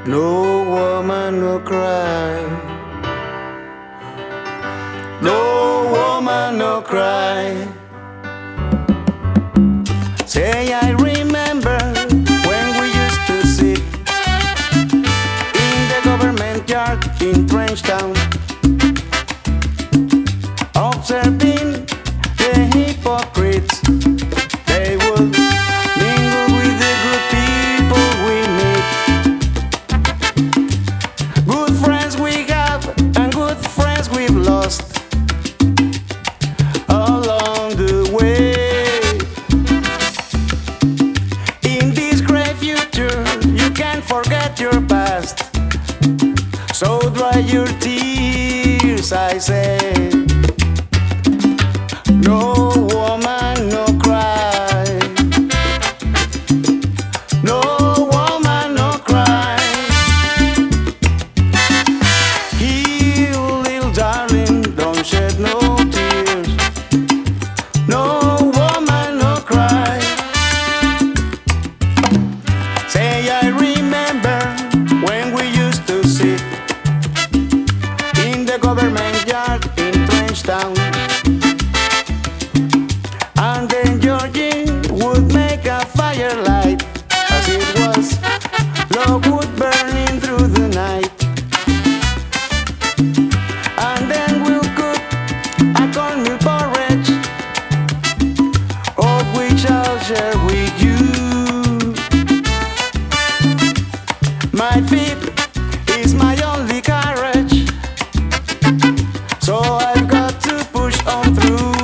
No woman no cry. No woman no cry. Say I remember when we used to sit in the government yard in Trenchtown, observing the hypocrites. They would mingle with the good people we meet. Good friends we have and good friends we've lost along the way. In this great future you can't forget your past, so dry your tears, I say. No woman no cry. No woman no cry. Here, little darling, don't shed no tears. No woman no cry. Say I remember when we used to sit in the government yard in Trenchtown, and then Georgie would make a firelight as it was logwood burning through the night. And then we'll cook a cornmeal porridge, of which I'll share with you. My feet is my only courage, so I've got to push on through.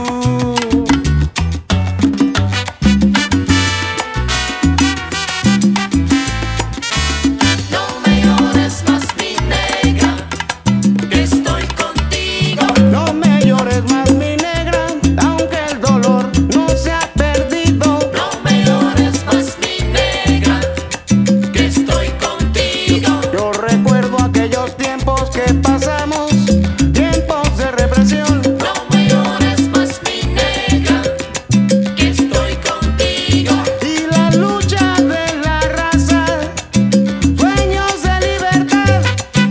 No me llores más, mi negra, aunque el dolor no se ha perdido. No me llores más, mi negra, que estoy contigo. Yo recuerdo aquellos tiempos que pasamos, tiempos de represión. No me llores más, mi negra, que estoy contigo. Y la lucha de la raza, sueños de libertad.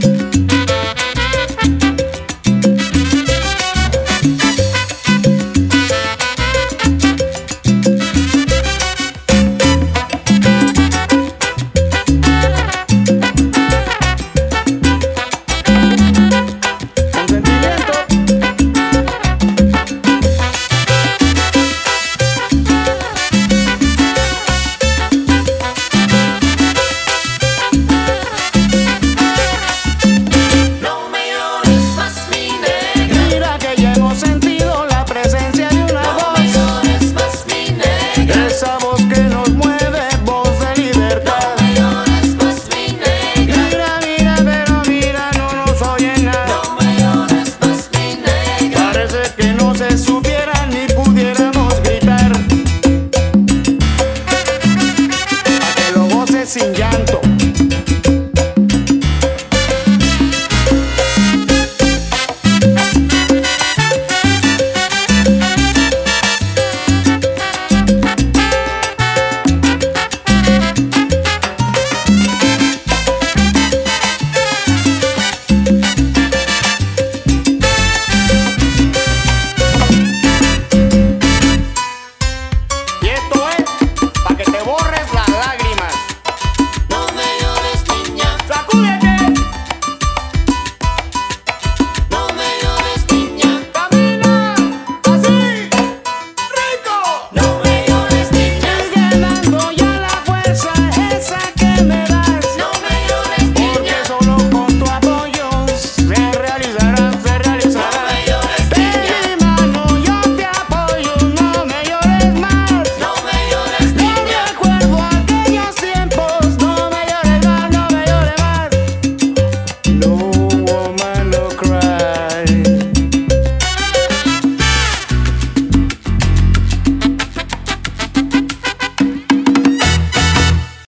Con sentimiento. No me llores más, mi negra. Mira que ya hemos sentido la presencia de una No me voz, llores más, mi negra. esa voz que nos mueve, voz de libertad. No me llores más, mi negra. Mira, mira, pero mira, no nos oye nada. No me llores más, mi negra. Parece que no se supiera ni pudiéramos gritar. A que lo goces sin llanto.